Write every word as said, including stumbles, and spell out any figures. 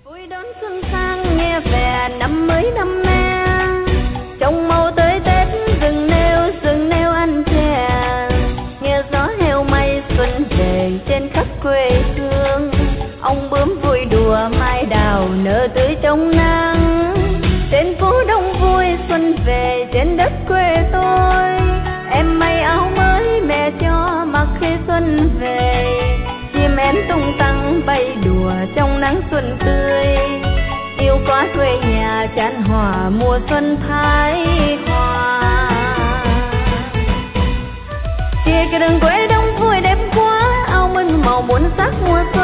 Vui đón xuân sang nghe về năm mới năm me, trong màu tới Tết rừng nêu rừng nêu ăn chè, nghe gió heo may xuân về trên khắp quê hương. Ông bướm vui đùa mai đào nở tươi trong nắng, trên phố đông vui xuân về trên đất quê tôi. Em may áo mới mẹ cho mặc khi xuân về, chim én tung tăng bay đùa trong nắng xuân tươi. Yêu quá quê nhà chan hòa mùa xuân thái hòa. Chia cái đường quê đông vui đẹp quá, áo mừng màu muôn sắc mùa xuân.